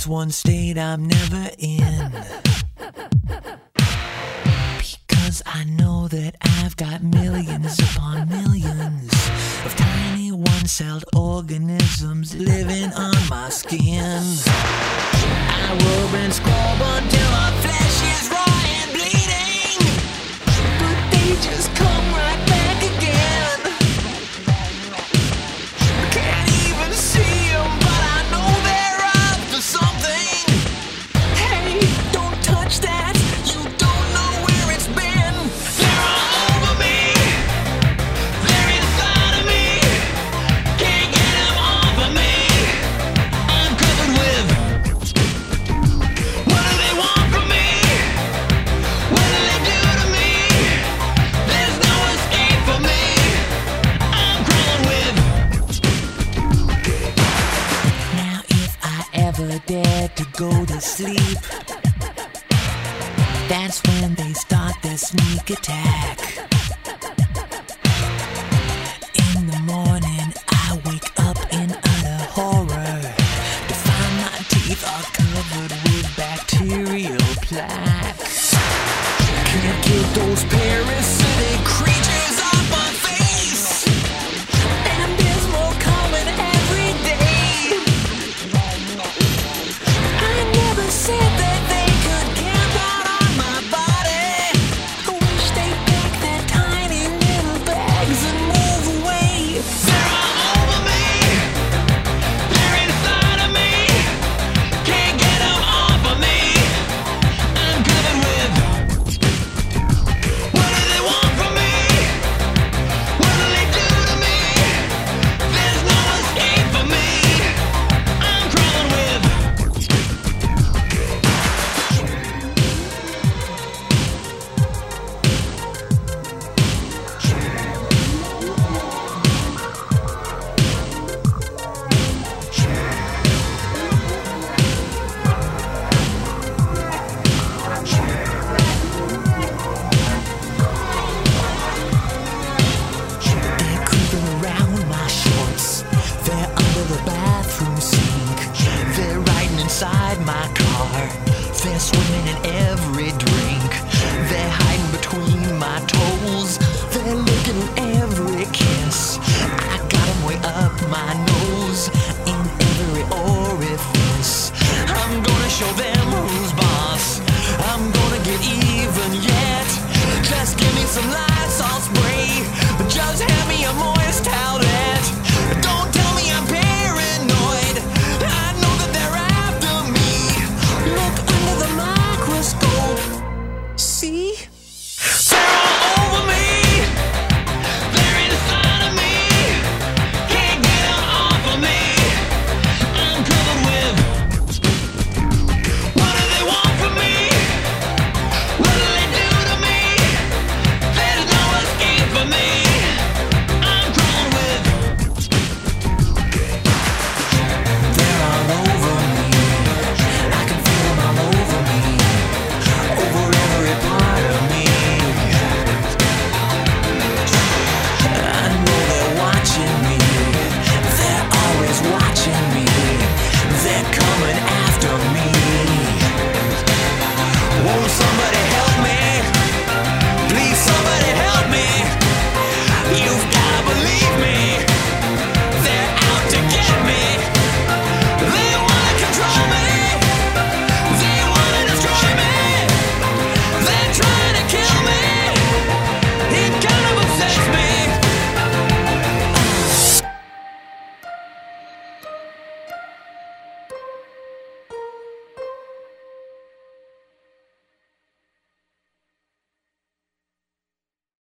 That's one state I'm never in. Because I know that I've got millions upon millions of tiny one-celled organisms living on my skin. I rub and scrub until my flesh is raw and bleeding, but they just come right back again. I can't even see them, but I know they're up to something. Hey, don't touch that. You don't know where it's been. They're all over me. They're inside of me. Can't get them off of me. I'm covered with. What do they want from me? What do they do to me? There's no escape for me. I'm crawling with. Now if I ever dare to go to sleep, that's when they start their sneak attack.